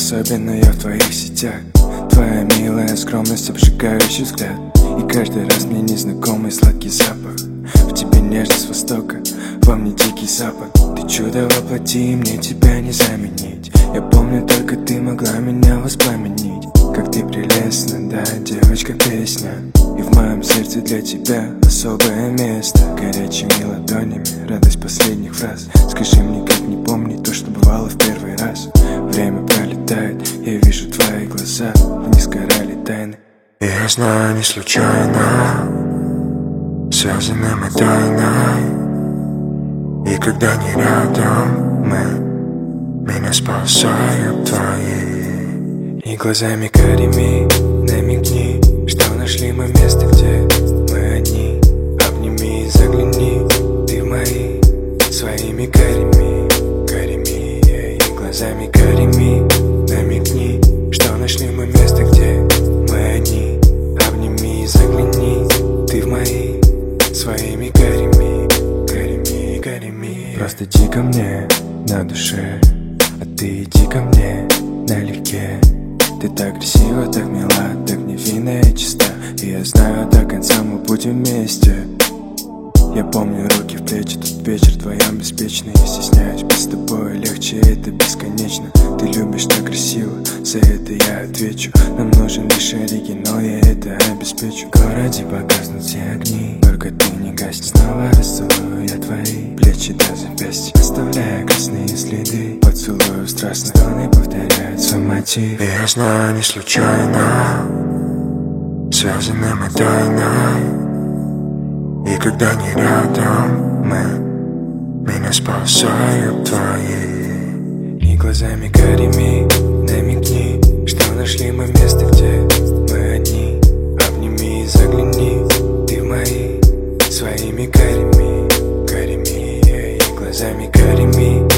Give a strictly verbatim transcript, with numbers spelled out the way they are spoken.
особенно я в твоих сетях. Твоя милая скромность, обжигающий взгляд, и каждый раз мне незнакомый сладкий запах. В тебе нежность востока, во мне дикий запад. Ты чудо воплоти, мне тебя не заменить. Я помню, только ты могла меня воспламенить. Как ты прелестна, да, девочка, песня. И в моем сердце для тебя особое место. Горячими ладонями, радость последних фраз. Скажи мне, как не помнить то, что бывало в первый раз. Время пролетает, я вижу твои глаза, в них сгорали тайны. И я знаю, не случайно связаны мы тайной. И когда не рядом мы, меня спасают твои. И глазами карими намекни, что нашли мы место, где мы одни. Обними и загляни, ты в мои, своими карими, карими. И глазами карими намекни, что нашли мы место, где мы одни. Обними и загляни, ты в мои, своими карими, карими, карими. Просто иди ко мне на душе, а ты иди ко мне налегке. Ты так красива, так мила, так невинна и чиста. И я знаю, до конца мы будем вместе. Я помню руки в плечи, тот вечер вдвоем беспечный. Я стесняюсь, без тобой легче, это бесконечно. Ты любишь так красиво, за это я отвечу. Нам нужен лишь оригинал, я это обеспечу. В городе погаснут все огни, только ты не гаснешь. Снова расцелую я твои плечи до запястья, оставляя красные следы. Поцелую страстно, стоны повторяют свой мотив. И я знаю, не случайно связаны мы тайной. И когда не рядом мы, меня спасают твои. И глазами карими намекни, что нашли мы место, где мы одни. Обними и загляни, ты в мои, своими карими, карими. И глазами карими